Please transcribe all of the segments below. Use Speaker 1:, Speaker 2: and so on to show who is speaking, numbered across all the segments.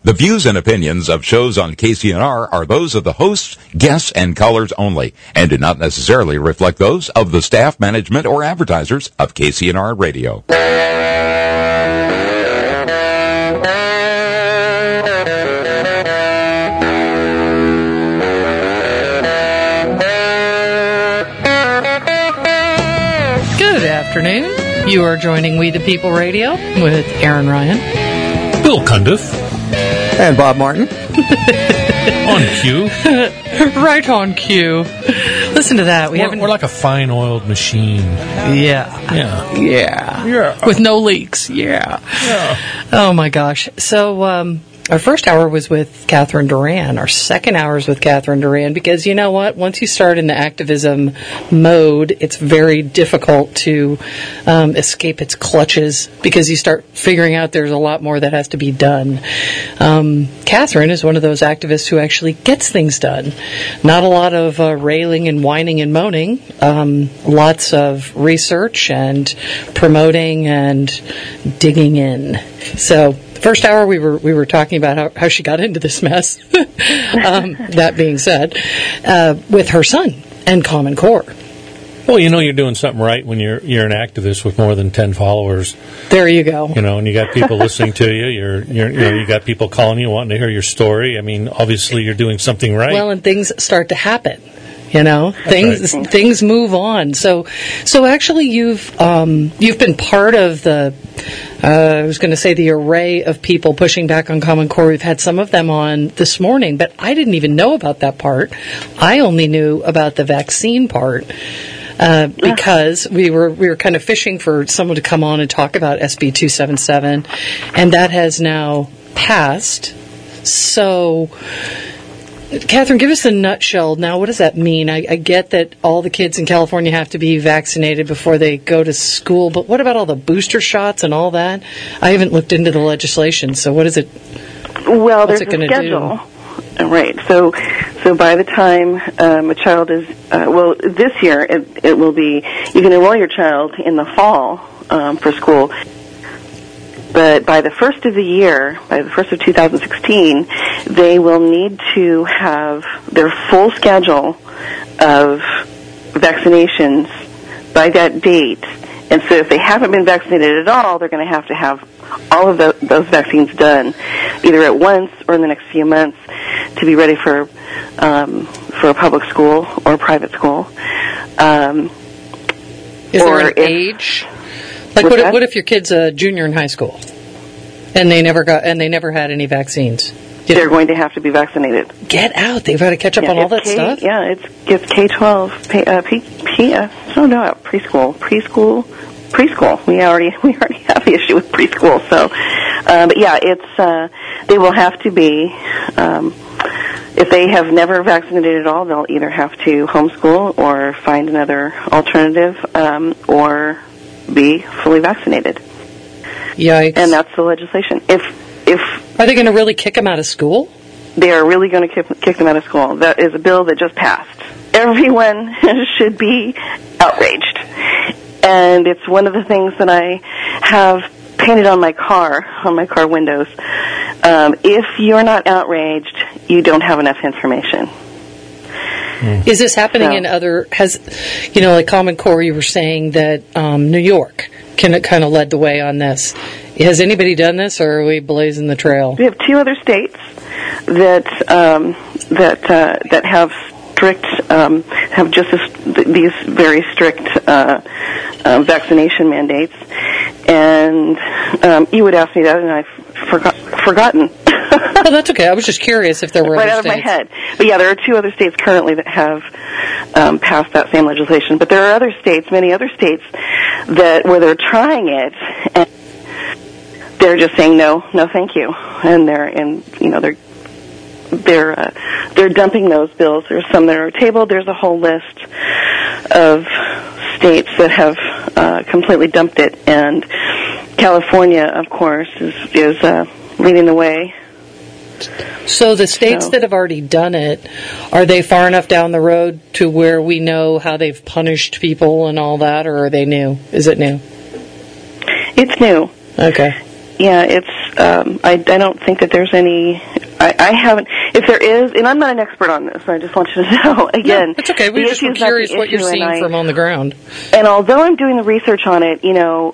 Speaker 1: The views and opinions of shows on KCNR are those of the hosts, guests, and callers only, and do not necessarily reflect those of the staff, management, or advertisers of KCNR Radio.
Speaker 2: Good afternoon. You are joining We the People Radio with Aaron Ryan,
Speaker 3: Bill Cundiff,
Speaker 4: and Bob Martin.
Speaker 3: On cue.
Speaker 2: Right on cue. Listen to that.
Speaker 3: We're like a fine-oiled machine.
Speaker 2: Yeah. With no leaks. Yeah. Oh my gosh. So our first hour was with Catherine Duran. Our second hour is with Catherine Duran because you know what? Once you start in the activism mode, it's very difficult to escape its clutches because you start figuring out there's a lot more that has to be done. Catherine is one of those activists who actually gets things done. Not a lot of railing and whining and moaning. Lots of research and promoting and digging in. So first hour, we were talking about how she got into this mess. That being said, with her son and Common Core.
Speaker 3: Well, you know you're doing something right when you're an activist with more than 10 followers.
Speaker 2: There you go.
Speaker 3: You know, and you got people listening to you. You got people calling you, wanting to hear your story. I mean, obviously you're doing something right.
Speaker 2: Well, and things start to happen. You know, things move on. So actually, you've been part of the. I was going to say the array of people pushing back on Common Core. We've had some of them on this morning, but I didn't even know about that part. I only knew about the vaccine part because we were kind of fishing for someone to come on and talk about SB 277, and that has now passed. So, Catherine, give us a nutshell. Now, what does that mean? I get that all the kids in California have to be vaccinated before they go to school, but what about all the booster shots and all that? I haven't looked into the legislation, so what is it?
Speaker 5: Well, there's a schedule. Right. So by the time a child is, this year it will be, you can enroll your child in the fall for school. But by the first of the year, by the first of 2016, they will need to have their full schedule of vaccinations by that date. And so if they haven't been vaccinated at all, they're going to have all of those vaccines done, either at once or in the next few months, to be ready for a public school or a private school.
Speaker 2: Is there an age? Like, what if your kid's a junior in high school, and they never had any vaccines?
Speaker 5: They're going to have to be vaccinated.
Speaker 2: Get out! They've got to catch up on all that stuff.
Speaker 5: Yeah, it's K-12, preschool. We already have the issue with preschool. So, but yeah, it's they will have to be. If they have never vaccinated at all, they'll either have to homeschool or find another alternative, or be fully vaccinated.
Speaker 2: Yikes.
Speaker 5: And that's the legislation. If
Speaker 2: are they going to really kick them out of school?
Speaker 5: They are really going to kick them out of school. That is a bill that just passed. Everyone should be outraged. And it's one of the things that I have painted on my car windows. If you're not outraged, you don't have enough information.
Speaker 2: Is this happening in other, like Common Core, you were saying that New York kind of led the way on this. Has anybody done this, or are we blazing the trail?
Speaker 5: We have two other states that have strict, these very strict vaccination mandates. And you would ask me that, and I've forgotten.
Speaker 2: Well, that's okay. I was just curious if there were
Speaker 5: right
Speaker 2: other
Speaker 5: out of my head. But yeah, there are two other states currently that have passed that same legislation. But there are many other states where they're trying it, and they're just saying no, thank you, and they're dumping those bills. There's some that are tabled. There's a whole list of states that have completely dumped it, and California, of course, is leading the way.
Speaker 2: So the states that have already done it, are they far enough down the road to where we know how they've punished people and all that, or are they new? Is it new?
Speaker 5: It's new.
Speaker 2: Okay.
Speaker 5: Yeah, it's I don't think that there's any. I haven't. If there is, and I'm not an expert on this, so I just want you to know. Again,
Speaker 2: no, it's okay. We just were curious what you're seeing from on the ground.
Speaker 5: And although I'm doing the research on it, all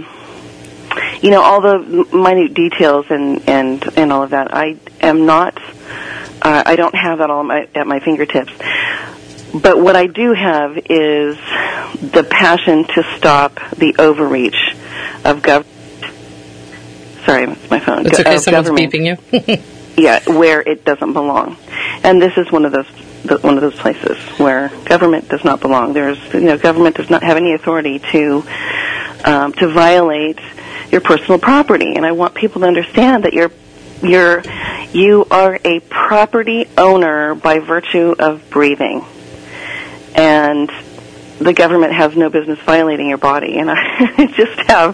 Speaker 5: the minute details and all of that, I am not. I don't have that all at my fingertips. But what I do have is the passion to stop the overreach of government. Sorry, it's my phone.
Speaker 2: It's okay, someone's beeping you.
Speaker 5: Yeah, where it doesn't belong. And this is one of those places where government does not belong. Government does not have any authority to violate your personal property. And I want people to understand that you are a property owner by virtue of breathing. And the government has no business violating your body. And I just have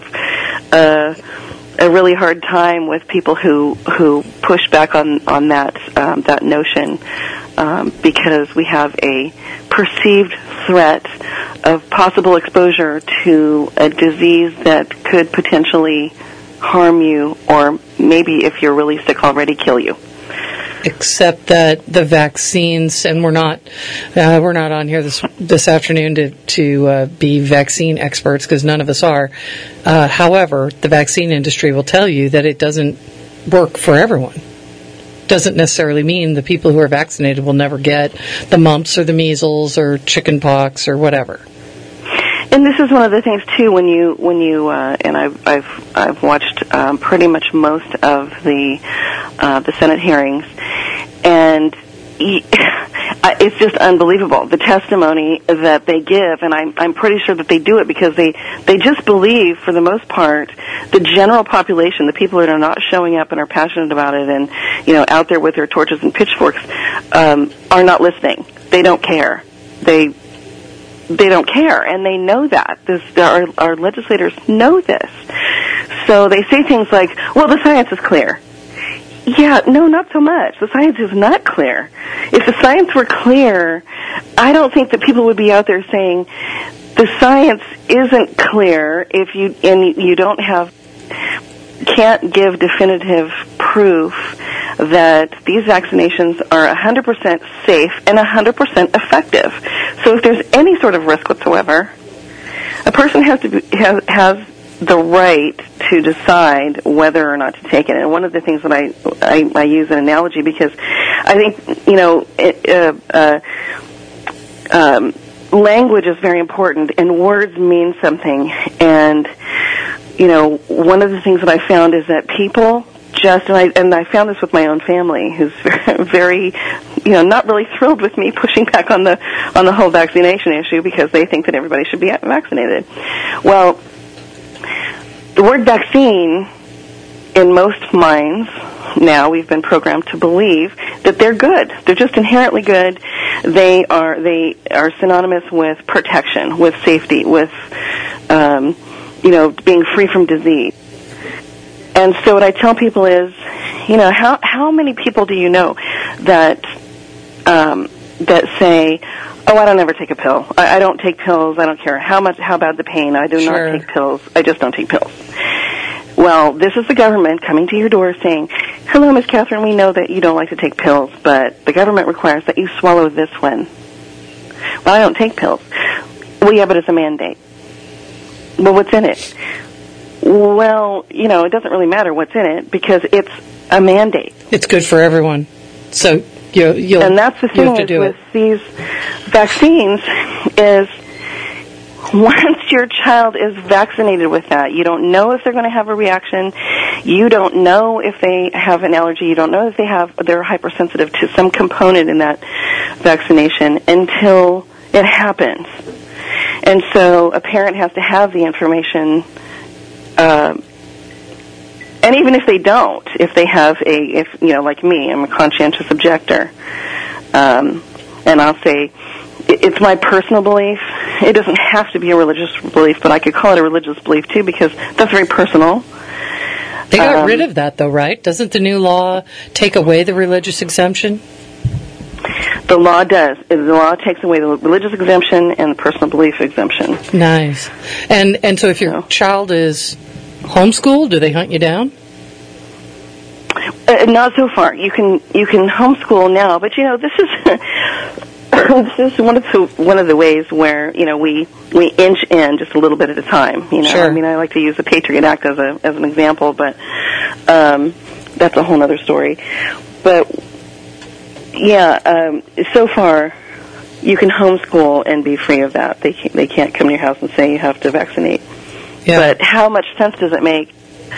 Speaker 5: a really hard time with people who push back on that notion, because we have a perceived threat of possible exposure to a disease that could potentially harm you, or maybe if you're really sick already, kill you.
Speaker 2: Except that the vaccines, and we're not on here this afternoon to be vaccine experts, because none of us are. However, the vaccine industry will tell you that it doesn't work for everyone. Doesn't necessarily mean the people who are vaccinated will never get the mumps or the measles or chicken pox or whatever.
Speaker 5: And this is one of the things too. When you and I've watched pretty much most of the Senate hearings, and it's just unbelievable, the testimony that they give. And I'm pretty sure that they do it because they just believe, for the most part, the general population, the people that are not showing up and are passionate about it, and out there with their torches and pitchforks, are not listening. They don't care. They don't care, and they know that. Our legislators know this. So they say things like, well, the science is clear. Yeah, no, not so much. The science is not clear. If the science were clear, I don't think that people would be out there saying the science isn't clear if you can't give definitive proof that these vaccinations are 100% safe and 100% effective. So if there's any sort of risk whatsoever, a person has the right to decide whether or not to take it. And one of the things that I use an analogy, because I think language is very important, and words mean something. And one of the things that I found is that people and I found this with my own family, who's very, not really thrilled with me pushing back on the whole vaccination issue, because they think that everybody should be vaccinated. Well, the word vaccine, in most minds now, we've been programmed to believe that they're good. They're just inherently good. They are synonymous with protection, with safety, with being free from disease. And so what I tell people is, how many people do you know that say, oh, I don't ever take a pill. I don't take pills. I don't care how bad the pain. I do not take pills. I just don't take pills. Well, this is the government coming to your door saying, hello, Miss Catherine, we know that you don't like to take pills, but the government requires that you swallow this one. Well, I don't take pills. Well, yeah, but it's a mandate. Well, what's in it? Well, it doesn't really matter what's in it, because it's a mandate.
Speaker 2: It's good for everyone. So and
Speaker 5: that's the thing with these vaccines is, once your child is vaccinated with that, you don't know if they're going to have a reaction. You don't know if they have an allergy. You don't know if they're hypersensitive to some component in that vaccination until it happens. And so a parent has to have the information. And even if they don't, if they have like me, I'm a conscientious objector, and I'll say, it's my personal belief. It doesn't have to be a religious belief, but I could call it a religious belief too, because that's very personal.
Speaker 2: They got rid of that, though, right? Doesn't the new law take away the religious exemption?
Speaker 5: The law does. The law takes away the religious exemption and the personal belief exemption.
Speaker 2: Nice. And so if your child is homeschooled, do they hunt you down?
Speaker 5: Not so far. You can homeschool now, but this is this is one of the ways where we inch in just a little bit at a time.
Speaker 2: Sure.
Speaker 5: I mean, I like to use the Patriot Act as an example, but that's a whole other story. But so far you can homeschool and be free of that. They can't come to your house and say you have to vaccinate.
Speaker 2: Yeah.
Speaker 5: But how much sense does it make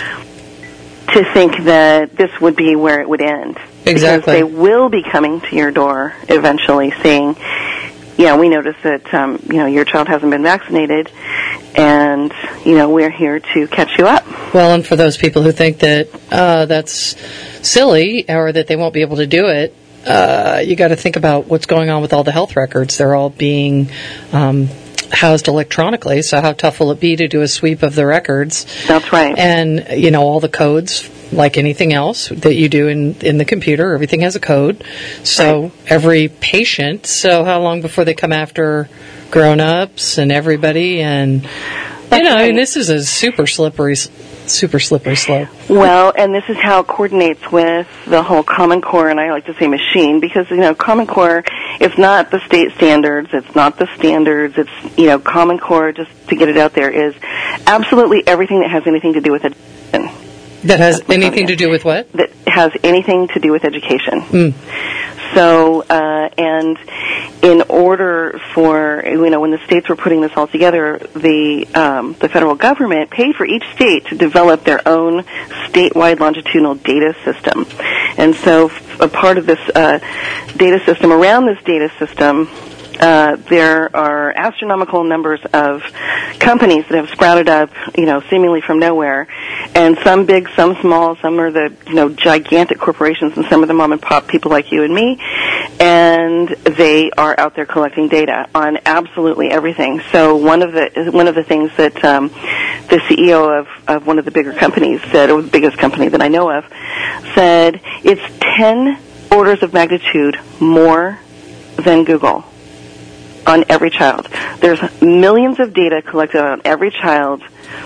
Speaker 5: to think that this would be where it would end?
Speaker 2: Exactly.
Speaker 5: Because they will be coming to your door eventually saying, we noticed that, your child hasn't been vaccinated, and, we're here to catch you up.
Speaker 2: Well, and for those people who think that that's silly or that they won't be able to do it, you got to think about what's going on with all the health records. They're all being housed electronically, so how tough will it be to do a sweep of the records?
Speaker 5: That's right.
Speaker 2: And, all the codes, like anything else that you do in the computer, everything has a code. So
Speaker 5: right.
Speaker 2: Every patient, so how long before they come after grown-ups and everybody? And,
Speaker 5: That's right.
Speaker 2: I mean, this is a super slippery slope.
Speaker 5: Well, and this is how it coordinates with the whole Common Core, and I like to say machine, because, Common Core, it's not the state standards, it's not the standards, it's, Common Core, just to get it out there, is absolutely everything that has anything to do with education.
Speaker 2: That has anything to do with what?
Speaker 5: That has anything to do with education.
Speaker 2: Mm.
Speaker 5: So, and in order for, when the states were putting this all together, the federal government paid for each state to develop their own statewide longitudinal data system. And so a part of this data system, around this data system, there are astronomical numbers of companies that have sprouted up, seemingly from nowhere, and some big, some small, some are the, gigantic corporations, and some are the mom and pop people like you and me, and they are out there collecting data on absolutely everything. So one of the things that the CEO of one of the bigger companies said, or the biggest company that I know of, said it's 10 orders of magnitude more than Google on every child. There's millions of data collected on every child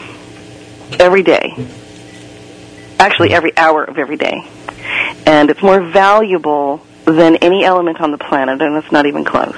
Speaker 5: every day. Actually, every hour of every day. And it's more valuable than any element on the planet, and it's not even close.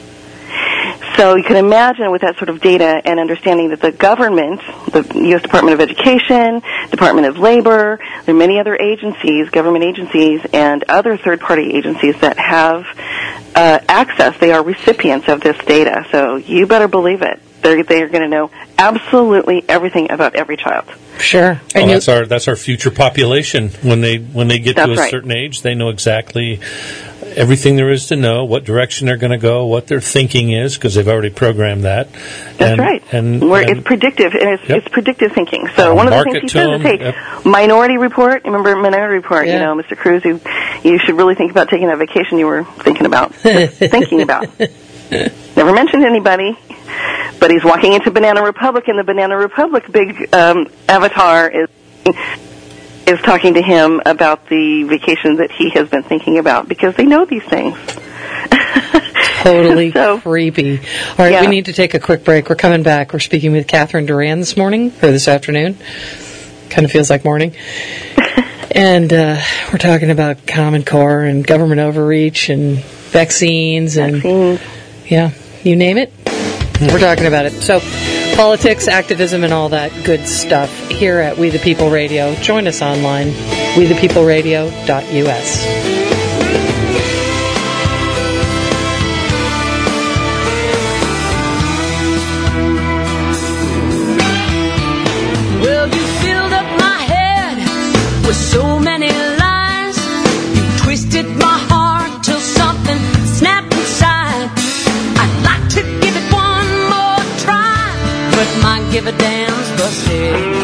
Speaker 5: So you can imagine with that sort of data and understanding that the government, the U.S. Department of Education, Department of Labor, there are many other agencies, government agencies, and other third-party agencies that have access. They are recipients of this data. So you better believe it. They are going to know absolutely everything about every child.
Speaker 2: Sure.
Speaker 3: And that's our future population. When they get to a certain age, they know exactly everything there is to know, what direction they're going to go, what their thinking is, because they've already programmed that.
Speaker 5: That's right. And it's predictive, and it's predictive thinking. So one of the things he says is, Minority Report. Remember Minority Report?
Speaker 2: Yeah.
Speaker 5: Mr. Cruz, you should really think about taking that vacation you were thinking about. Never mentioned anybody. But he's walking into Banana Republic, and the Banana Republic big avatar is talking to him about the vacation that he has been thinking about, because they know these things.
Speaker 2: Totally creepy. All right, we need to take a quick break. We're coming back. We're speaking with Catherine Duran this morning, or this afternoon. Kind of feels like morning. And we're talking about Common Core and government overreach and vaccines. Yeah, you name it. We're talking about it. So, politics, activism, and all that good stuff here at We the People Radio. Join us online, wethepeopleradio.us.
Speaker 6: Well, you filled up my head with so many lies. You twisted my heart till something snapped inside. I'd like to give it one more try, but my give a damn's busted.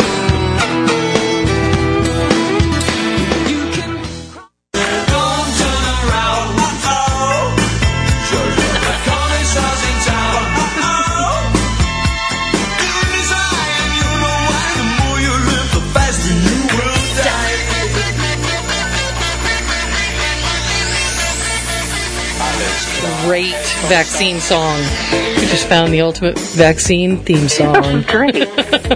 Speaker 2: great vaccine song. We just found the ultimate vaccine theme song.
Speaker 5: Great.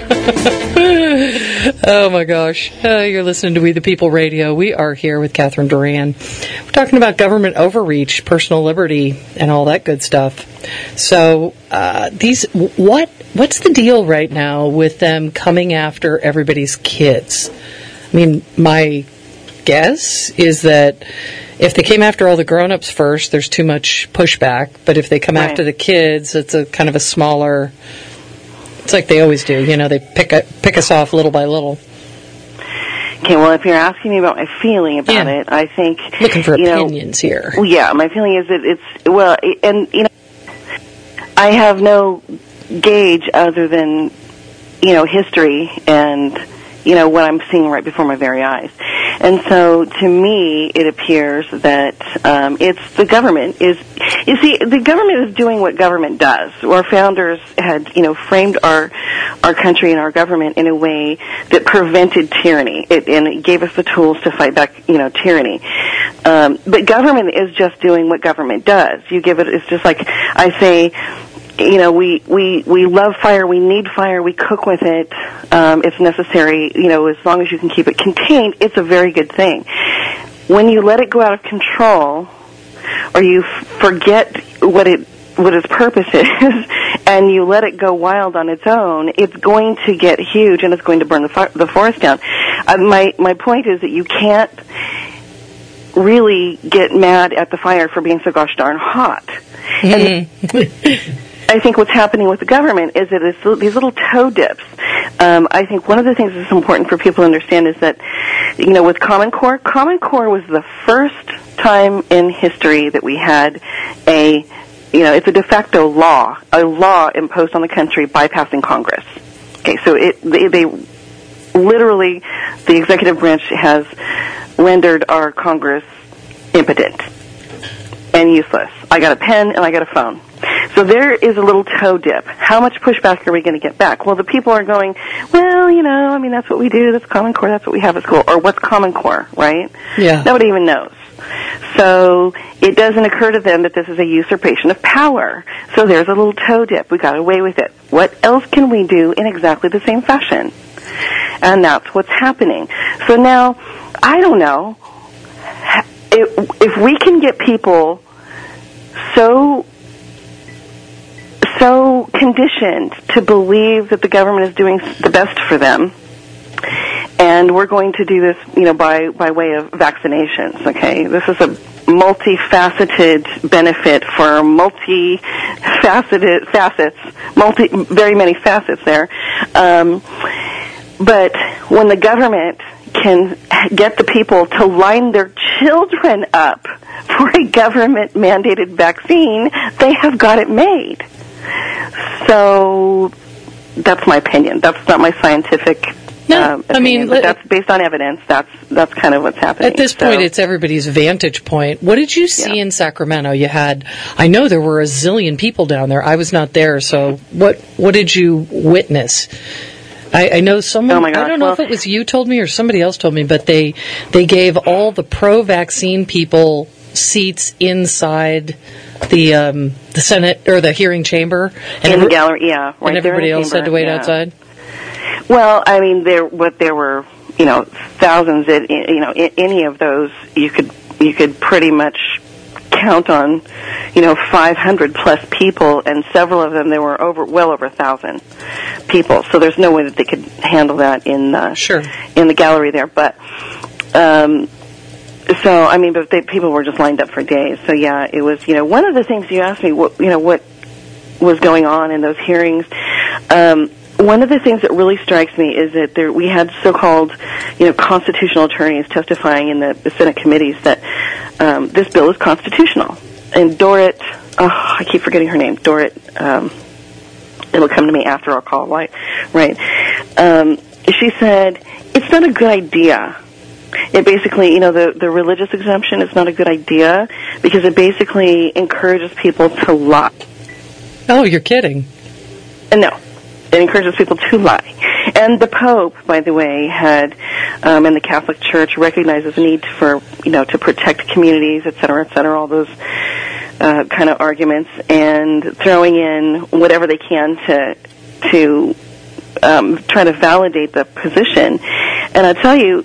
Speaker 2: Oh my gosh. You're listening to We the People Radio. We are here with Catherine Duran. We're talking about government overreach, personal liberty, and all that good stuff. So, what's the deal right now with them coming after everybody's kids? I mean, my guess is that if they came after all the grown-ups first, there's too much pushback. But if they come after the kids, it's a kind of a smaller. It's like they always do. They pick us off little by little.
Speaker 5: Okay, well, if you're asking me about my feeling about it, I think
Speaker 2: looking for opinions here.
Speaker 5: Well, yeah, my feeling is that I have no gauge other than history and what I'm seeing right before my very eyes. And so, to me, it appears that it's the government is. You see, the government is doing what government does. Our founders had, framed our country and our government in a way that prevented tyranny, and it gave us the tools to fight back, tyranny. But government is just doing what government does. It's just like I say. We love fire, we need fire, we cook with it, it's necessary, as long as you can keep it contained, it's a very good thing. When you let it go out of control, or you forget what its purpose is, and you let it go wild on its own, it's going to get huge and it's going to burn the forest down. My point is that you can't really get mad at the fire for being so gosh darn hot. And I think what's happening with the government is that it's these little toe dips. I think one of the things that's important for people to understand is that, with Common Core was the first time in history that we had it's a de facto law, a law imposed on the country bypassing Congress. Okay, so they literally, the executive branch has rendered our Congress impotent and useless. I got a pen and I got a phone. So there is a little toe dip. How much pushback are we going to get back? Well, the people are going, that's what we do. That's Common Core. That's what we have at school. Or what's Common Core, right?
Speaker 2: Yeah.
Speaker 5: Nobody even knows. So it doesn't occur to them that this is a usurpation of power. So there's a little toe dip. We got away with it. What else can we do in exactly the same fashion? And that's what's happening. So now, I don't know, if we can get people so conditioned to believe that the government is doing the best for them, and we're going to do this, by way of vaccinations, okay? This is a multifaceted benefit for very many facets there. But when the government can get the people to line their children up for a government-mandated vaccine, they have got it made. So that's my opinion. That's not my scientific opinion, but that's based on evidence. That's kind of what's happening.
Speaker 2: At this point, it's everybody's vantage point. What did you see in Sacramento? I know there were a zillion people down there. I was not there, so what did you witness? I know someone,
Speaker 5: oh my gosh,
Speaker 2: I don't know if it was you told me or somebody else told me, but they gave all the pro-vaccine people seats inside the Senate or the hearing chamber. And
Speaker 5: in the gallery, yeah. Right,
Speaker 2: and everybody else had to wait outside?
Speaker 5: Well, I mean, there were, thousands, any of those you could pretty much count on, 500 plus people, and several of them there were well over 1,000 people. So there's no way that they could handle that in the gallery there. But people were just lined up for days. So yeah, it was. One of the things you asked me, what was going on in those hearings. One of the things that really strikes me is that we had so-called, constitutional attorneys testifying in the Senate committees that this bill is constitutional. And Dorrit, I keep forgetting her name, Dorrit, it'll come to me after our call, right? She said, it's not a good idea. It basically, the religious exemption is not a good idea because it basically encourages people to lie.
Speaker 2: Oh, you're kidding.
Speaker 5: No. It encourages people to lie. And the Pope, by the way, had, in the Catholic Church, recognizes the need for, to protect communities, et cetera, all those kind of arguments and throwing in whatever they can to try to validate the position. And I tell you,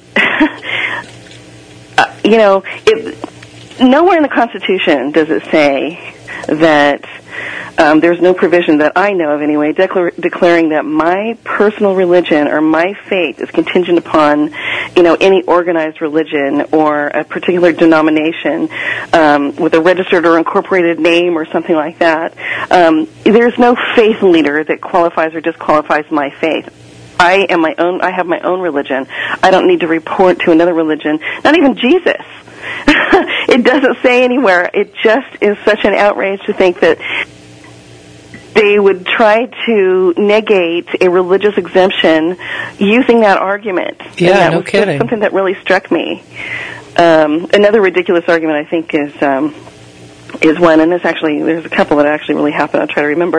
Speaker 5: nowhere in the Constitution does it say that there's no provision that I know of anyway declaring that my personal religion or my faith is contingent upon, any organized religion or a particular denomination with a registered or incorporated name or something like that. There's no faith leader that qualifies or disqualifies my faith. I have my own religion. I don't need to report to another religion, not even Jesus. It doesn't say anywhere. It just is such an outrage to think that they would try to negate a religious exemption using that argument.
Speaker 2: Yeah,
Speaker 5: and that
Speaker 2: no
Speaker 5: was
Speaker 2: kidding.
Speaker 5: Something that really struck me. Another ridiculous argument, I think, is one, and there's a couple that actually really happened. I'll try to remember.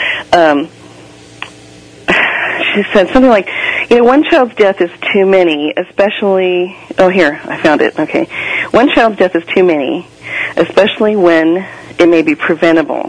Speaker 5: She said something like, one child's death is too many, especially... Oh, here, I found it. Okay. One child's death is too many, especially when it may be preventable.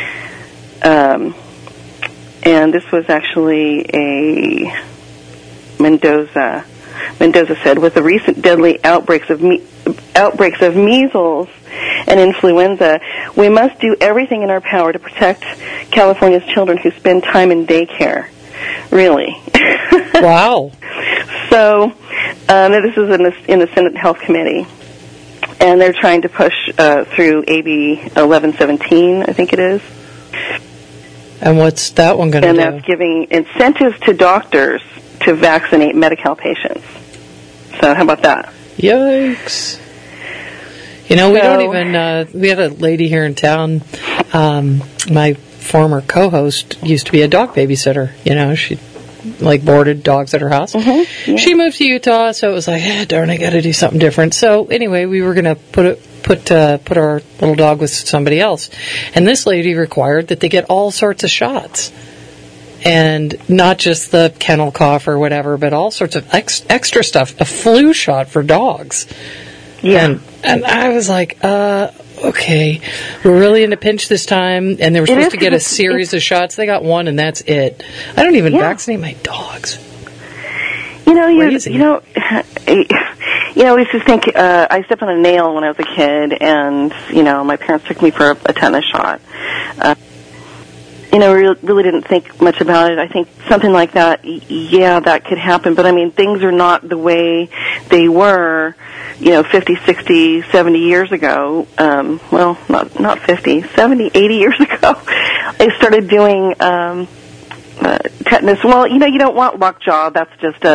Speaker 5: And this was actually a Mendoza. Mendoza said, with the recent deadly outbreaks of measles and influenza, we must do everything in our power to protect California's children who spend time in daycare. Really.
Speaker 2: Wow.
Speaker 5: So, this is in the Senate Health Committee, and they're trying to push through AB 1117, I think it is.
Speaker 2: And what's that one going to do?
Speaker 5: And that's giving incentives to doctors to vaccinate Medi-Cal patients. So how about that?
Speaker 2: Yikes. We don't even, we had a lady here in town, my former co-host used to be a dog babysitter. She boarded dogs at her house.
Speaker 5: Mm-hmm, yeah.
Speaker 2: She moved to Utah, so it was like, darn, I got to do something different. So anyway, we were going to put our little dog with somebody else, and this lady required that they get all sorts of shots, and not just the kennel cough or whatever, but all sorts of extra stuff. A flu shot for dogs.
Speaker 5: Yeah,
Speaker 2: and I was like, okay, we're really in a pinch this time, and they were supposed to get a series of shots. They got one, and that's it. I don't even vaccinate my dogs.
Speaker 5: I used to think I stepped on a nail when I was a kid, and my parents took me for a tetanus shot. Really didn't think much about it. I think something like that, that could happen. But things are not the way they were, 50, 60, 70 years ago. Well, not 50, 70, 80 years ago. They started doing tetanus. Well, you don't want lockjaw. That's just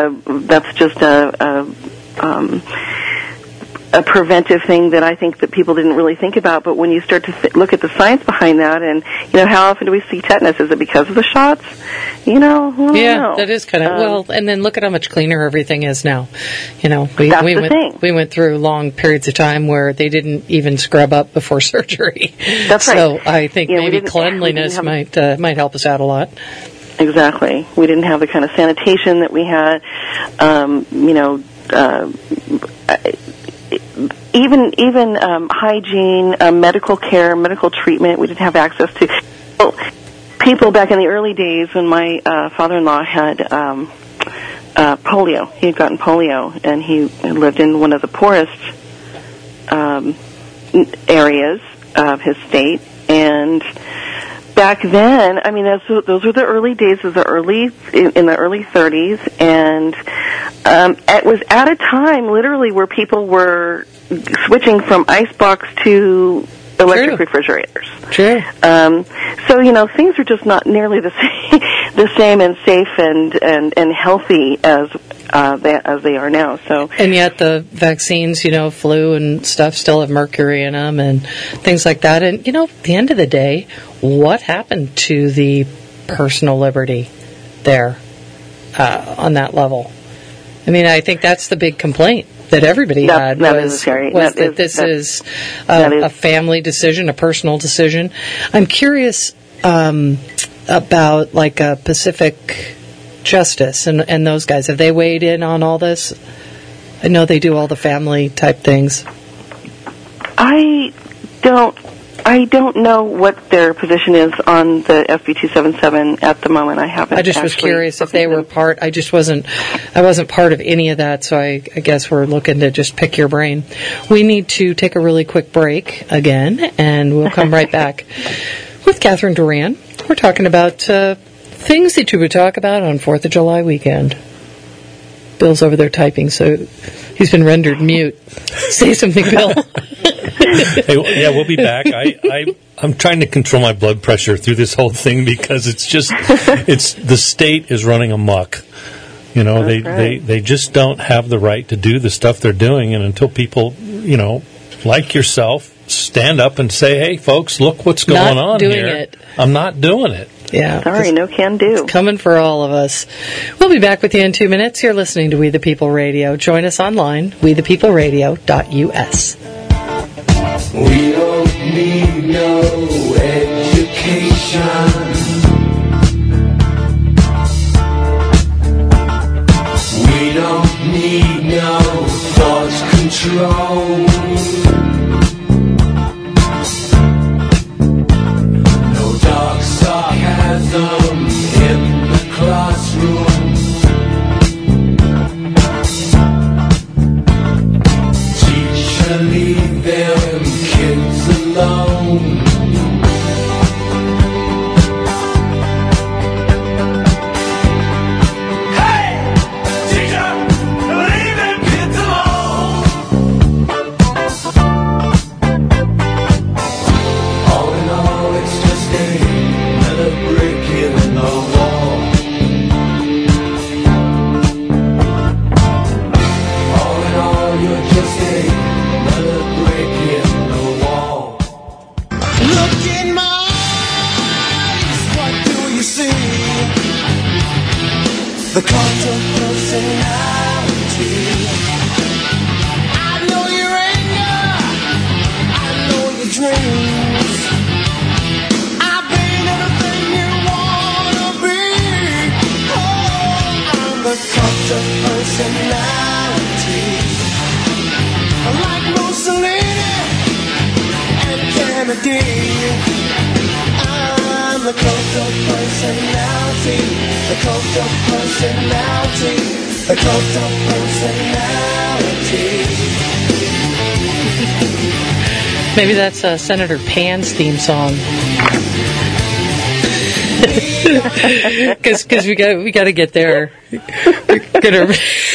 Speaker 5: a preventive thing that I think that people didn't really think about. But when you start to look at the science behind that, and how often do we see tetanus? Is it because of the shots? I don't know.
Speaker 2: That is kind of and then look at how much cleaner everything is now.
Speaker 5: That's the thing.
Speaker 2: We went through long periods of time where they didn't even scrub up before surgery.
Speaker 5: That's right.
Speaker 2: So I think maybe cleanliness might help us out a lot.
Speaker 5: Exactly. We didn't have the kind of sanitation that we had. Even hygiene, medical care, medical treatment, we didn't have access to. Well, people back in the early days when my father-in-law had polio. He had gotten polio, and he lived in one of the poorest areas of his state. And back then, those were the early days of in the early 30s, and it was at a time literally where people were switching from icebox to electric refrigerators.
Speaker 2: Sure.
Speaker 5: So things are just not nearly the same and safe and healthy as they are now. So,
Speaker 2: and yet the vaccines, flu and stuff, still have mercury in them and things like that. And at the end of the day, what happened to the personal liberty there on that level? I think that's the big complaint that everybody had was that this is a family decision, a personal decision. I'm curious about Pacific Justice and those guys. Have they weighed in on all this? I know they do all the family type things.
Speaker 5: I I don't know what their position is on the SB 277 at the moment. I just
Speaker 2: was curious if they were part. I wasn't part of any of that, so I guess we're looking to just pick your brain. We need to take a really quick break again, and we'll come right back with Catherine Duran. We're talking about things that you would talk about on 4th of July weekend. Bill's over there typing, so he's been rendered mute. Say something, Bill.
Speaker 3: Hey, yeah, we'll be back. I'm trying to control my blood pressure through this whole thing because the state is running amok. You know, they just don't have the right to do the stuff they're doing, and until people, like yourself, stand up and say, "Hey, folks, look what's going on here." I'm not doing it.
Speaker 2: Yeah.
Speaker 5: Sorry, no can do.
Speaker 2: It's coming for all of us. We'll be back with you in 2 minutes. You're listening to We the People Radio. Join us online, wethepeopleradio.us.
Speaker 7: We don't need no education. We don't need no thought control. Sarcasm in the classroom. Teacher, leave them kids alone. Hey, teacher, leave them kids alone. All in all, it's just a brick in the wall. All in all, you're just another brick in the wall. Look in my eyes, what do you see? The cult of personality. I know your anger, I know your dreams. The cult of personality. Like Mussolini and Kennedy, I'm the cult of personality. The cult of personality. The cult of personality.
Speaker 2: Maybe that's Senator Pan's theme song. Because we got to get there. I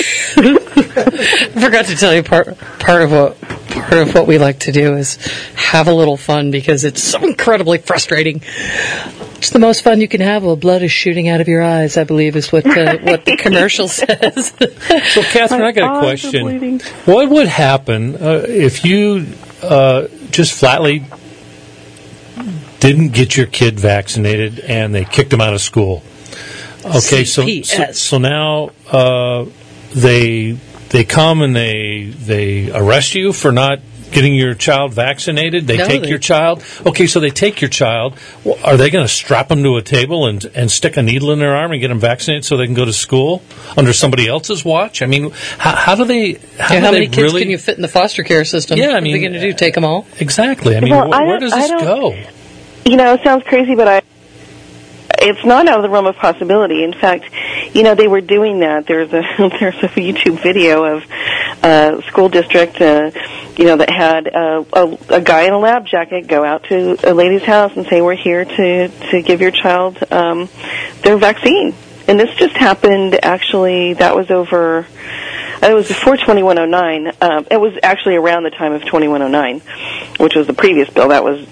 Speaker 2: forgot to tell you part of what we like to do is have a little fun because it's so incredibly frustrating. It's the most fun you can have while blood is shooting out of your eyes, I believe, is what the commercial says.
Speaker 3: So, Catherine, I got a question. What would happen if you just flatly didn't get your kid vaccinated and they kicked him out of school? Okay, so now they come and they arrest you for not getting your child vaccinated. They take your child. Okay, so they take your child. Are they going to strap them to a table and stick a needle in their arm and get them vaccinated so they can go to school under somebody else's watch? I mean, how do they? How
Speaker 2: many kids can you fit in the foster care system?
Speaker 3: Yeah, I mean,
Speaker 2: what are they going to do? Take them all?
Speaker 3: Exactly. I mean, where does this go?
Speaker 5: It sounds crazy, but it's not out of the realm of possibility. In fact, they were doing that. There's a YouTube video of a school district, that had a guy in a lab jacket go out to a lady's house and say, "We're here to give your child their vaccine." And this just happened. Actually, that was over. It was before 2109. It was actually around the time of 2109, which was the previous bill. That was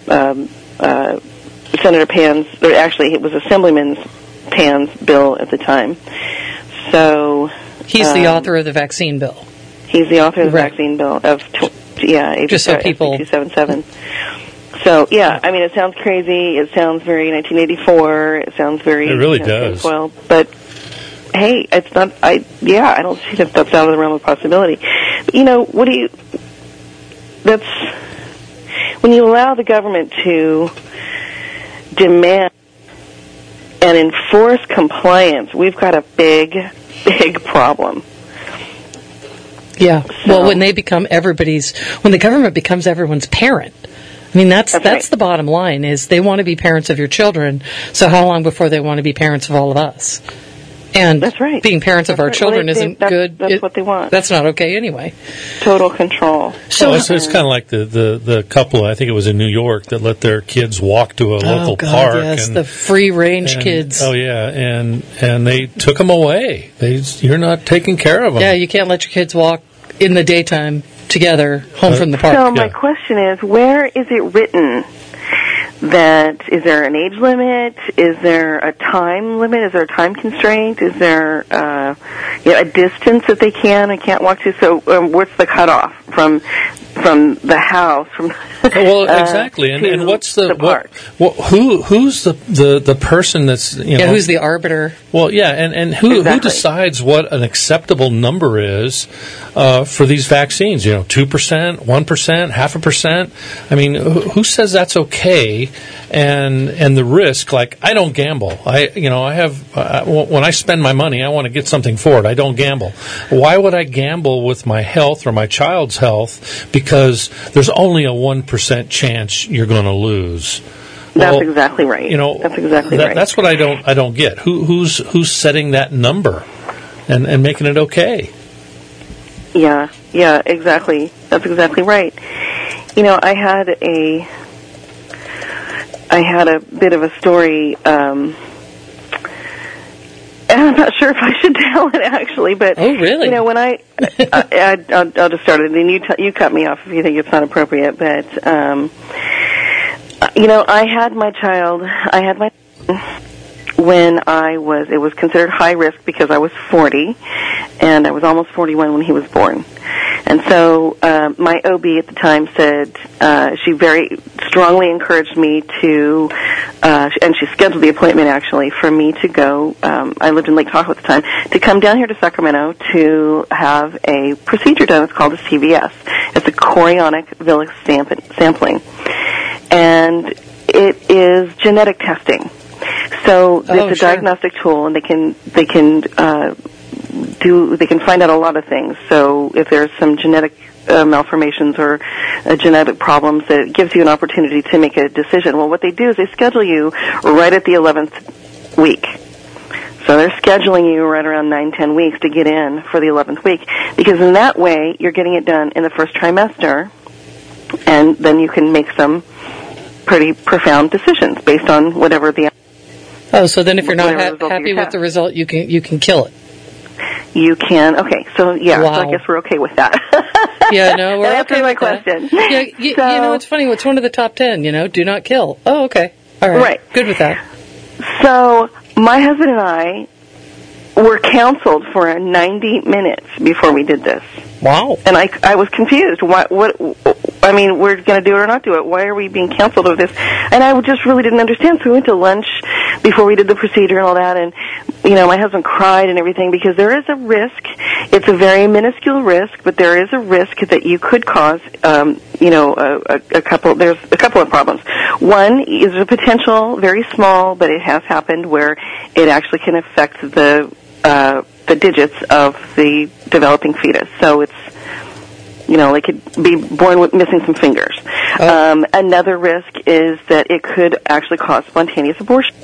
Speaker 5: Senator Pan's, or actually it was Assemblyman Pan's bill at the time. So
Speaker 2: he's the author of the vaccine bill.
Speaker 5: He's the author of the vaccine bill of
Speaker 2: just so people
Speaker 5: 277. So I mean, it sounds crazy. It sounds very 1984. It sounds very.
Speaker 3: It really does.
Speaker 5: Well, but hey, it's not. I don't see that that's out of the realm of possibility. But, that's when you allow the government to demand and enforce compliance, we've got a big problem.
Speaker 2: Yeah. So, well, when the government becomes everyone's parent, I mean, that's the bottom line, is they want to be parents of your children, so how long before they want to be parents of all of us? And
Speaker 5: that's right.
Speaker 2: Being parents of our children isn't good.
Speaker 5: That's what they want.
Speaker 2: That's not okay anyway.
Speaker 5: Total control.
Speaker 3: So it's kind of like the couple, I think it was in New York, that let their kids walk to a local park.
Speaker 2: Yes, the free-range kids.
Speaker 3: Oh, yeah, and they took them away. You're not taking care of them.
Speaker 2: Yeah, you can't let your kids walk in the daytime together home from the park.
Speaker 5: So my question is, where is it written that, is there an age limit? Is there a time limit? Is there a time constraint? Is there a distance that they can and can't walk to? So what's the cutoff from the house?
Speaker 3: Well, exactly. And what's the park? Who's the person that's
Speaker 2: who's the arbiter?
Speaker 3: Well, yeah, and who decides what an acceptable number is for these vaccines? 2%, 1%, 0.5%. I mean, who says that's okay? And the risk, like, I don't gamble. I have when I spend my money, I want to get something for it. I don't gamble. Why would I gamble with my health or my child's health? Because there's only a 1% chance you're going to lose.
Speaker 5: That's exactly right. That's exactly right.
Speaker 3: That's what I don't get. Who's setting that number and making it okay?
Speaker 5: Yeah, exactly. That's exactly right. I had a bit of a story, and I'm not sure if I should tell it actually, but
Speaker 2: really?
Speaker 5: When I'll just start it, and you cut me off if you think it's not appropriate. But I had my when it was considered high risk because I was 40, and I was almost 41 when he was born. And so my OB at the time said she very strongly encouraged me to, and she scheduled the appointment actually for me to go. I lived in Lake Tahoe at the time, to come down here to Sacramento to have a procedure done. It's called a CVS. It's a chorionic villus sampling, and it is genetic testing. So it's a diagnostic tool, and they can find out a lot of things. So if there's some genetic malformations or genetic problems, it gives you an opportunity to make a decision. Well, what they do is they schedule you right at the 11th week. So they're scheduling you right around 9-10 weeks to get in for the 11th week, because in that way you're getting it done in the first trimester, and then you can make some pretty profound decisions based on whatever the.
Speaker 2: Oh, so then if you're not happy with the result, you can kill it.
Speaker 5: You can. Okay, so yeah,
Speaker 2: wow.
Speaker 5: So I guess we're okay with that.
Speaker 2: Yeah, no, we're
Speaker 5: okay with my question.
Speaker 2: Yeah, it's funny. It's one of the top 10. Do not kill. Oh, okay, all right,
Speaker 5: right.
Speaker 2: Good with that.
Speaker 5: So my husband and I were counseled for 90 minutes before we did this.
Speaker 2: Wow.
Speaker 5: And I was confused. What? I mean, we're going to do it or not do it. Why are we being counseled of this? And I just really didn't understand. So we went to lunch before we did the procedure and all that. And, my husband cried and everything, because there is a risk. It's a very minuscule risk, but there is a risk that you could cause, there's a couple of problems. One is a potential, very small, but it has happened, where it actually can affect the digits of the developing fetus. So it's, they could be born with missing some fingers. Oh. Another risk is that it could actually cause spontaneous abortion.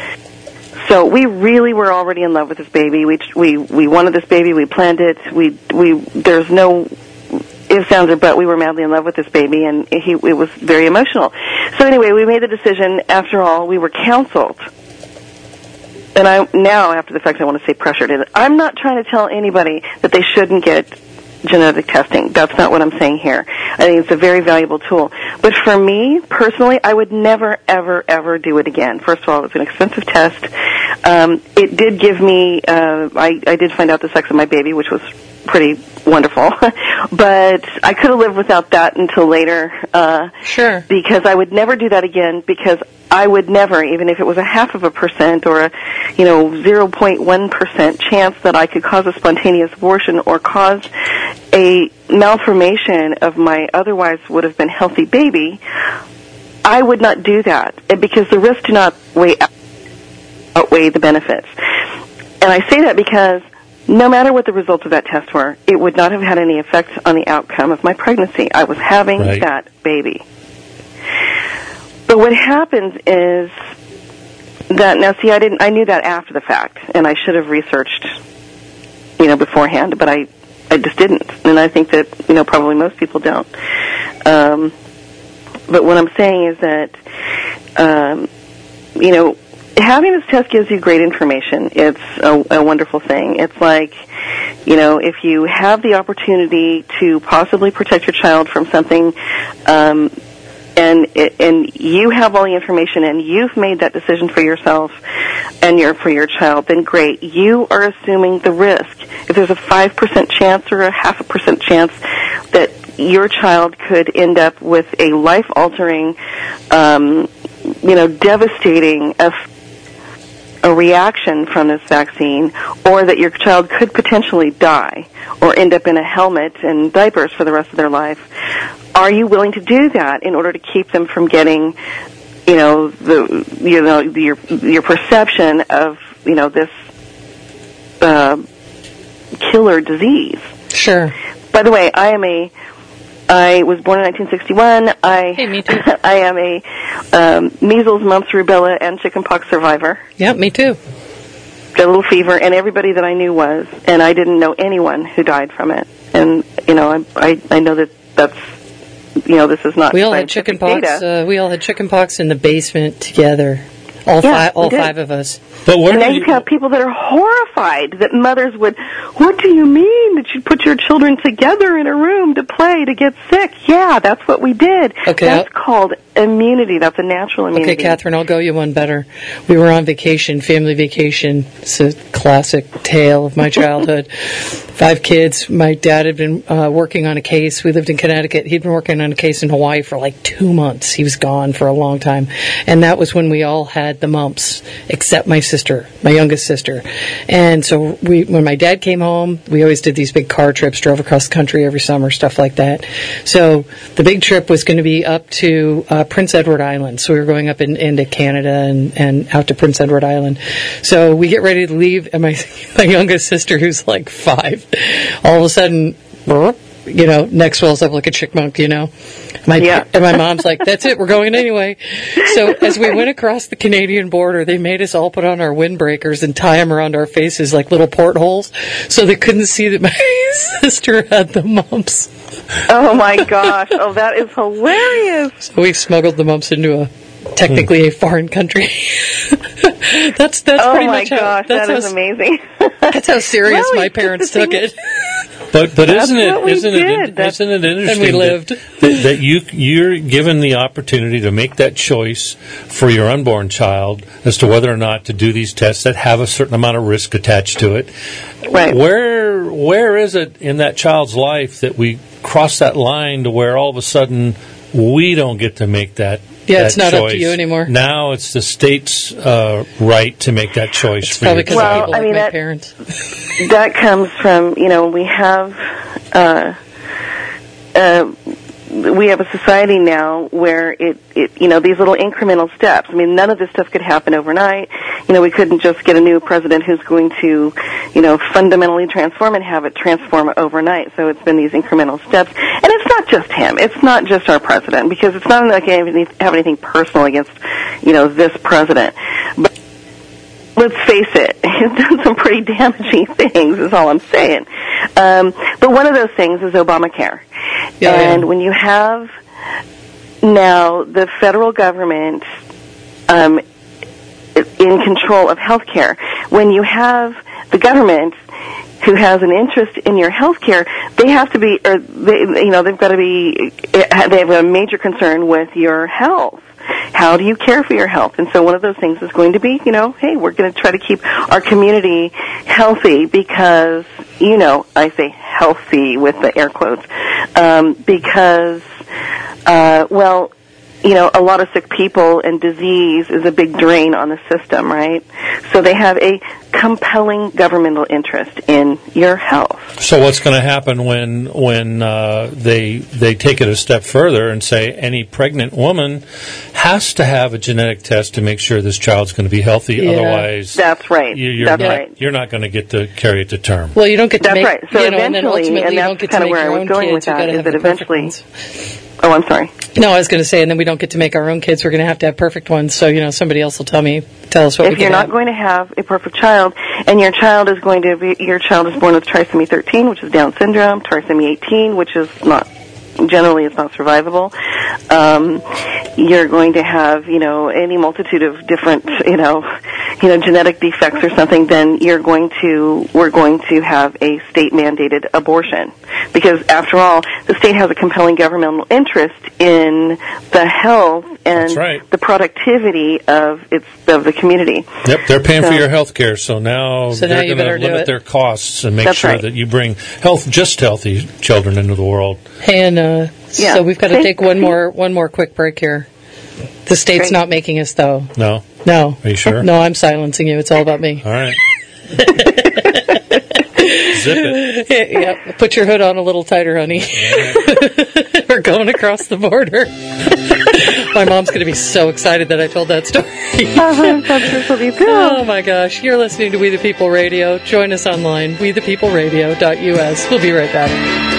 Speaker 5: So we really were already in love with this baby. We wanted this baby. We planned it. There's no ifs, ands, or buts. We were madly in love with this baby, and it was very emotional. So anyway, we made the decision. After all, we were counseled. And now, after the fact, I want to say pressured. I'm not trying to tell anybody that they shouldn't get genetic testing. That's not what I'm saying here. I think it's a very valuable tool. But for me, personally, I would never, ever, ever do it again. First of all, it was an expensive test. It did give me, I did find out the sex of my baby, which was pretty wonderful. But I could have lived without that until later.
Speaker 2: Sure.
Speaker 5: Because I would never do that again, because I would never, even if it was 0.5% or a 0.1% chance that I could cause a spontaneous abortion or cause a malformation of my otherwise would have been healthy baby, I would not do that, because the risks do not outweigh the benefits. And I say that because no matter what the results of that test were, it would not have had any effect on the outcome of my pregnancy. I was having that baby. But what happens is that, now see, I knew that after the fact, and I should have researched, beforehand, but I just didn't. And I think that, probably most people don't. But what I'm saying is that, having this test gives you great information. It's a wonderful thing. It's like, if you have the opportunity to possibly protect your child from something, and you have all the information and you've made that decision for yourself and for your child, then great. You are assuming the risk. If there's a 5% chance or a 0.5% chance that your child could end up with a life-altering, devastating a reaction from this vaccine, or that your child could potentially die or end up in a helmet and diapers for the rest of their life, are you willing to do that in order to keep them from getting, your perception of, this killer disease?
Speaker 2: Sure.
Speaker 5: By the way, I was born in 1961.
Speaker 2: Hey, me too.
Speaker 5: I am a measles, mumps, rubella, and chickenpox survivor.
Speaker 2: Yep, me too.
Speaker 5: Got a little fever, and everybody that I knew was, and I didn't know anyone who died from it. And I know that's this is not.
Speaker 2: We all had chickenpox. We all had chickenpox in the basement together. All five of us.
Speaker 5: But and now you have people that are horrified that mothers would, what do you mean that you put your children together in a room to play to get sick? Yeah, that's what we did.
Speaker 2: Okay,
Speaker 5: that's called immunity. That's a natural immunity.
Speaker 2: Okay, Catherine, I'll go you one better. We were on vacation, family vacation. It's a classic tale of my childhood. 5 kids. My dad had been working on a case. We lived in Connecticut. He'd been working on a case in Hawaii for like 2 months. He was gone for a long time. And that was when we all had the mumps, except my sister, my youngest sister. And so when my dad came home, we always did these big car trips, drove across the country every summer, stuff like that. So the big trip was going to be up to Prince Edward Island. So we were going up into Canada and out to Prince Edward Island. So we get ready to leave, and my youngest sister, who's like 5, all of a sudden, neck swells up like a chickmunk, And my mom's like, that's it, we're going anyway. So as we went across the Canadian border, they made us all put on our windbreakers and tie them around our faces like little portholes so they couldn't see that my sister had the mumps.
Speaker 5: Oh, my gosh. Oh, that is hilarious.
Speaker 2: So we smuggled the mumps into technically a foreign country. That's pretty much
Speaker 5: how. That is amazing.
Speaker 2: That's how serious my parents took it.
Speaker 3: But isn't it interesting
Speaker 2: and we lived.
Speaker 3: that you're given the opportunity to make that choice for your unborn child as to whether or not to do these tests that have a certain amount of risk attached to it?
Speaker 5: Right.
Speaker 3: Where is it in that child's life that we cross that line to where all of a sudden we don't get to make that?
Speaker 2: Yeah, it's not up to you anymore.
Speaker 3: Now it's the state's right to make that choice.
Speaker 2: It's probably because of people like my parents.
Speaker 5: That comes from, we have a society now where it these little incremental steps. I mean, none of this stuff could happen overnight. We couldn't just get a new president who's going to, fundamentally transform and have it transform overnight. So it's been these incremental steps. And it's not just him. It's not just our president, because it's not like I have anything personal against, this president. But let's face it, he's done some pretty damaging things, is all I'm saying. But one of those things is Obamacare. And when you have now the federal government in control of health care, when you have the government who has an interest in your health care, they have to be, they have a major concern with your health. How do you care for your health? And so one of those things is going to be, hey, we're going to try to keep our community healthy because, I say healthy with the air quotes, because, a lot of sick people and disease is a big drain on the system, right? So they have a compelling governmental interest in your health.
Speaker 3: So what's going to happen when they take it a step further and say any pregnant woman has to have a genetic test to make sure this child's going to be healthy? Yeah. Otherwise,
Speaker 5: that's right.
Speaker 3: You're not going to get to carry it to term.
Speaker 2: Well, you don't get to
Speaker 5: that's
Speaker 2: make.
Speaker 5: right. So eventually,
Speaker 2: and
Speaker 5: that's kind of where I was going with that. Is that eventually? Oh, I'm sorry.
Speaker 2: No, I was going to say, and then we don't get to make our own kids. We're going to have perfect ones. So, somebody else will tell us what we
Speaker 5: If you're not going to have a perfect child, and your child is born with trisomy 13, which is Down syndrome, trisomy 18, which is generally it's not survivable. You're going to have, any multitude of different, genetic defects or something, then we're going to have a state mandated abortion. Because after all, the state has a compelling governmental interest in the health and the productivity of the community.
Speaker 3: Yep, they're paying for your health care, so now they're going to limit their costs and make sure that you bring healthy children into the world.
Speaker 2: And so we've got to take one more quick break here. The state's not making us, though.
Speaker 3: No.
Speaker 2: Are
Speaker 3: you sure?
Speaker 2: No, I'm silencing you. It's all about me.
Speaker 3: All right. Zip it.
Speaker 2: Yeah, put your hood on a little tighter, honey. Right. We're going across the border. My mom's going to be so excited that I told that story. Oh, my gosh. You're listening to We the People Radio. Join us online, wethepeopleradio.us. We'll be right back.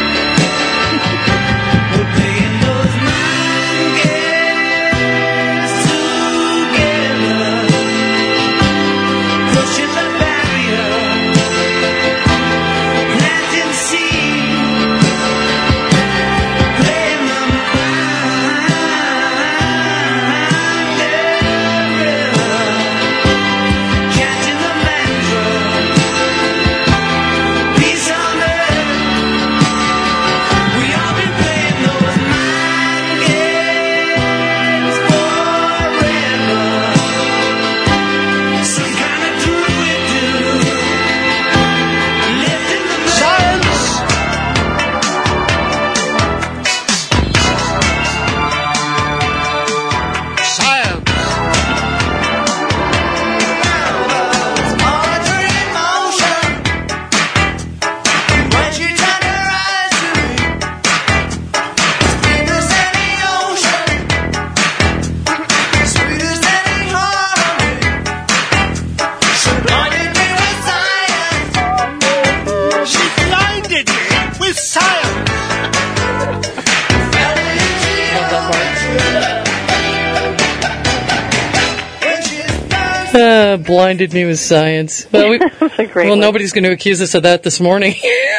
Speaker 2: Blinded me with science. Well, nobody's going to accuse us of that this morning.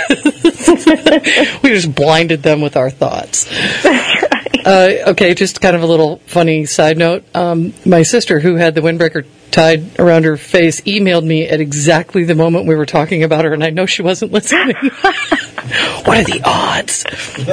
Speaker 2: We just blinded them with our thoughts. Okay, just kind of a little funny side note. My sister, who had the windbreaker tied around her face, emailed me at exactly the moment we were talking about her, and I know she wasn't listening. What are the odds?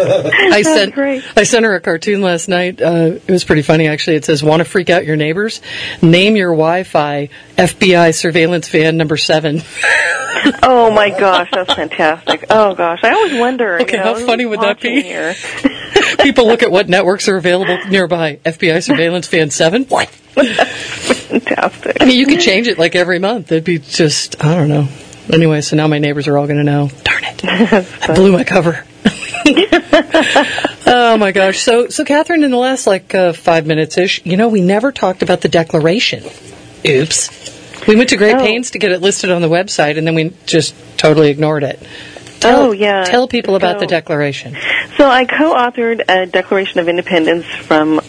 Speaker 2: I sent her a cartoon last night. It was pretty funny, actually. It says, "Want to freak out your neighbors? Name your Wi-Fi FBI surveillance fan number 7."
Speaker 5: Oh, my gosh, that's fantastic. Oh, gosh. I always wonder.
Speaker 2: Okay, how funny would that be? People look at what networks are available nearby. FBI surveillance fan 7? What?
Speaker 5: Fantastic.
Speaker 2: I mean, you could change it like every month. It'd be just, I don't know. Anyway, so now my neighbors are all going to know. Darn it. I blew my cover. Oh, my gosh. So Catherine, in the last, 5 minutes-ish, we never talked about the Declaration. Oops. We went to great pains to get it listed on the website, and then we just totally ignored it. Tell people about the Declaration.
Speaker 5: So I co-authored a Declaration of Independence from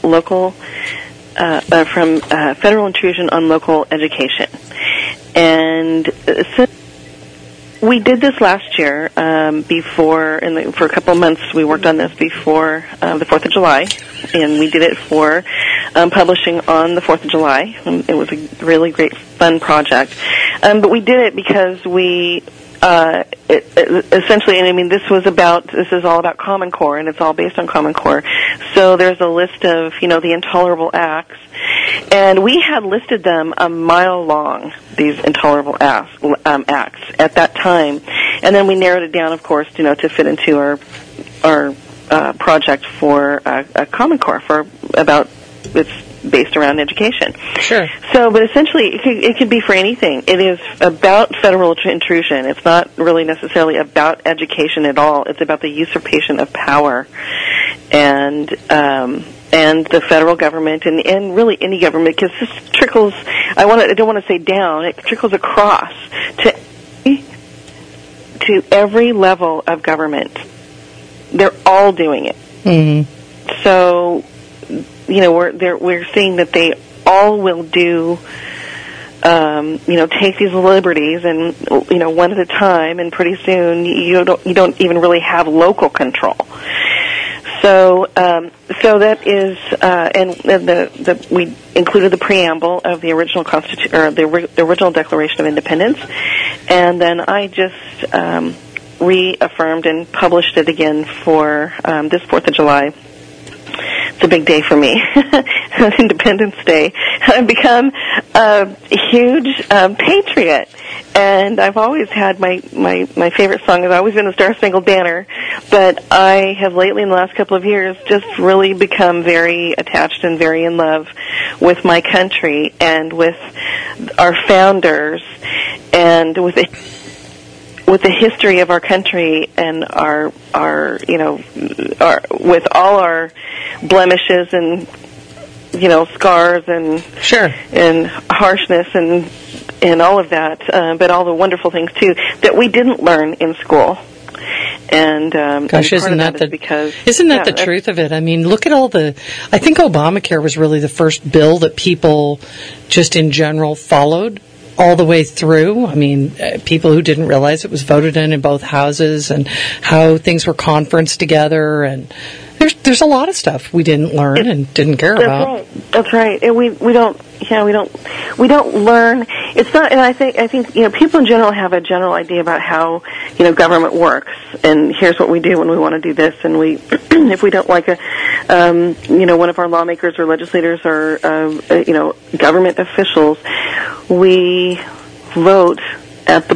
Speaker 5: federal intrusion on local education. And since we did this last year, for a couple of months we worked on this before the 4th of July, and we did it for publishing on the 4th of July. It was a really great, fun project. But we did it because we essentially, and I mean, this is all about Common Core, and it's all based on Common Core. So there's a list of, the intolerable acts, and we had listed them a mile long, these intolerable acts at that time, and then we narrowed it down, of course, to fit into our project for a Common Core it's based around education.
Speaker 2: Sure.
Speaker 5: So, but essentially, it could be for anything. It is about federal intrusion. It's not really necessarily about education at all. It's about the usurpation of power, and the federal government, and really any government, because this trickles. I don't want to say down. It trickles across to every level of government. They're all doing it.
Speaker 2: Mm-hmm.
Speaker 5: So, we're seeing that they all will do, take these liberties, and one at a time, and pretty soon you don't even really have local control. So that is, we included the preamble of the original the original Declaration of Independence, and then I just reaffirmed and published it again for this 4th of July. It's a big day for me, Independence Day. I've become a huge patriot, and I've always had my favorite song has always been the Star Spangled Banner, but I have lately, in the last couple of years, just really become very attached and very in love with my country and with our founders and with the history of our country and our with all our blemishes and scars and and harshness and all of that, but all the wonderful things too that we didn't learn in school. And
Speaker 2: gosh, isn't that the truth of it? I mean, look at all I think Obamacare was really the first bill that people just in general followed all the way through. I mean, people who didn't realize it was voted in both houses, and how things were conferenced together, and there's a lot of stuff we didn't learn and didn't care about.
Speaker 5: That's right. And we don't learn. It's not. And I think people in general have a general idea about how government works, and here's what we do when we want to do this, and we if we don't like one of our lawmakers or legislators or government officials, we vote at the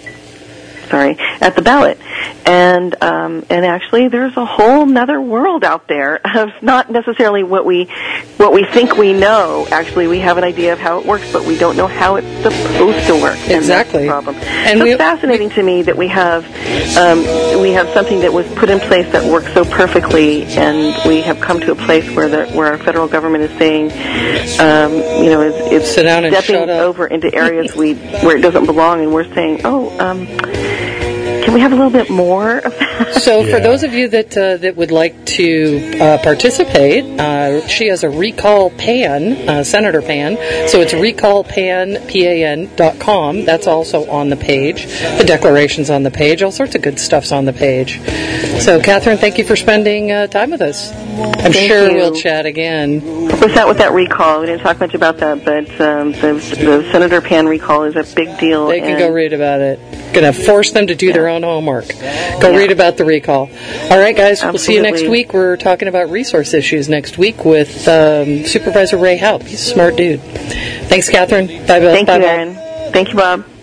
Speaker 5: ballot. And actually there's a whole nother world out there of not necessarily what we think we know. Actually, we have an idea of how it works, but we don't know how it's supposed to work.
Speaker 2: Exactly.
Speaker 5: And that's the problem. And so it's fascinating to me that we have something that was put in place that works so perfectly, and we have come to a place where our federal government is saying, is
Speaker 2: sit down and
Speaker 5: stepping over into areas where it doesn't belong, and we're saying, can we have a little bit more of that?
Speaker 2: So for those of you that would like to participate, she has a Recall PAN, Senator PAN. So it's recallpan.com. That's also on the page. The declaration's on the page. All sorts of good stuff's on the page. So, Catherine, thank you for spending time with us. I'm sure we'll chat again.
Speaker 5: We'll chat with that recall. We didn't talk much about that, but the Senator PAN recall is a big deal.
Speaker 2: They can go read about it. Going to force them to do their own homework. Go read about the recall. All right, guys, We'll see you next week. We're talking about resource issues next week with Supervisor Ray Haupt. He's a smart dude. Thanks, Catherine. Bye, Bill.
Speaker 5: Thank you, Aaron. Thank you, Bob.